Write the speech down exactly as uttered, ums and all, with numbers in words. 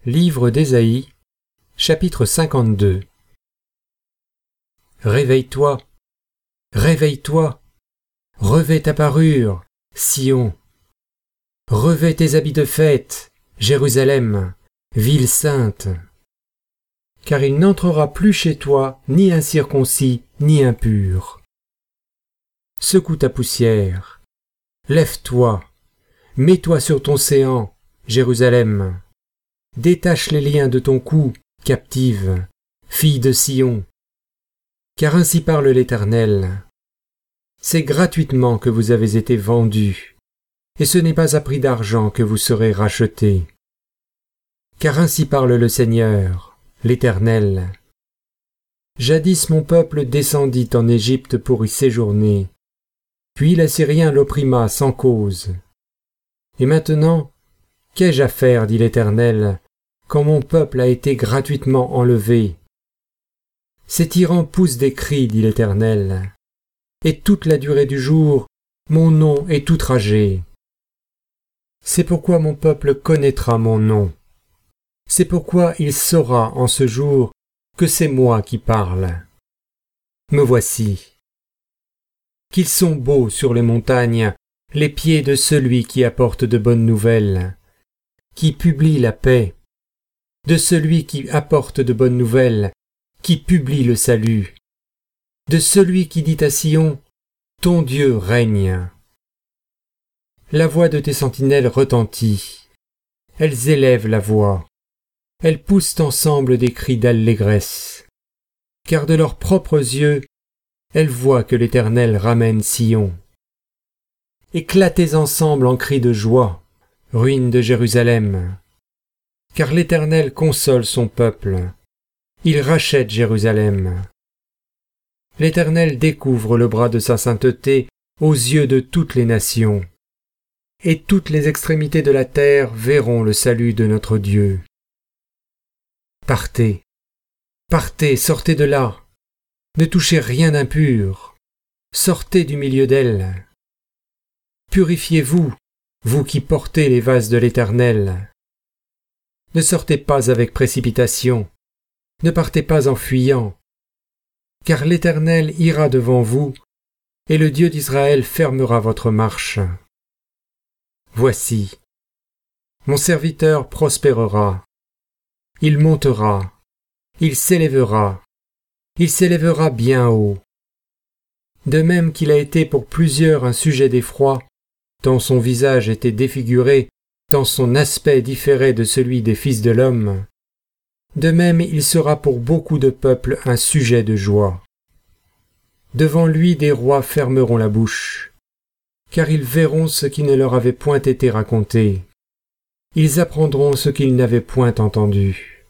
Livre d'Ésaïe, chapitre cinquante-deux. Réveille-toi, réveille-toi, revêt ta parure, Sion. Revêt tes habits de fête, Jérusalem, ville sainte. Car il n'entrera plus chez toi ni incirconcis, ni impur. Secoue ta poussière, lève-toi, mets-toi sur ton séant, Jérusalem. Détache les liens de ton cou, captive, fille de Sion. Car ainsi parle l'Éternel. C'est gratuitement que vous avez été vendus, et ce n'est pas à prix d'argent que vous serez rachetés. Car ainsi parle le Seigneur, l'Éternel. Jadis mon peuple descendit en Égypte pour y séjourner, puis l'Assyrien l'opprima sans cause. Et maintenant, qu'ai-je à faire, dit l'Éternel, quand mon peuple a été gratuitement enlevé? Ces tyrans poussent des cris, dit l'Éternel, et toute la durée du jour, mon nom est outragé. C'est pourquoi mon peuple connaîtra mon nom. C'est pourquoi il saura en ce jour que c'est moi qui parle. Me voici. Qu'ils sont beaux sur les montagnes, les pieds de celui qui apporte de bonnes nouvelles, qui publie la paix, de celui qui apporte de bonnes nouvelles, qui publie le salut, de celui qui dit à Sion, ton Dieu règne. La voix de tes sentinelles retentit, elles élèvent la voix, elles poussent ensemble des cris d'allégresse, car de leurs propres yeux, elles voient que l'Éternel ramène Sion. Éclatez ensemble en cris de joie, ruines de Jérusalem, car l'Éternel console son peuple, il rachète Jérusalem. L'Éternel découvre le bras de sa sainteté aux yeux de toutes les nations, et toutes les extrémités de la terre verront le salut de notre Dieu. Partez, partez, sortez de là, ne touchez rien d'impur, sortez du milieu d'elle. Purifiez-vous, vous qui portez les vases de l'Éternel. Ne sortez pas avec précipitation, ne partez pas en fuyant, car l'Éternel ira devant vous, et le Dieu d'Israël fermera votre marche. Voici, mon serviteur prospérera, il montera, il s'élèvera, il s'élèvera bien haut. De même qu'il a été pour plusieurs un sujet d'effroi, tant son visage était défiguré, tant son aspect différait de celui des fils de l'homme, de même il sera pour beaucoup de peuples un sujet de joie. Devant lui des rois fermeront la bouche, car ils verront ce qui ne leur avait point été raconté, ils apprendront ce qu'ils n'avaient point entendu.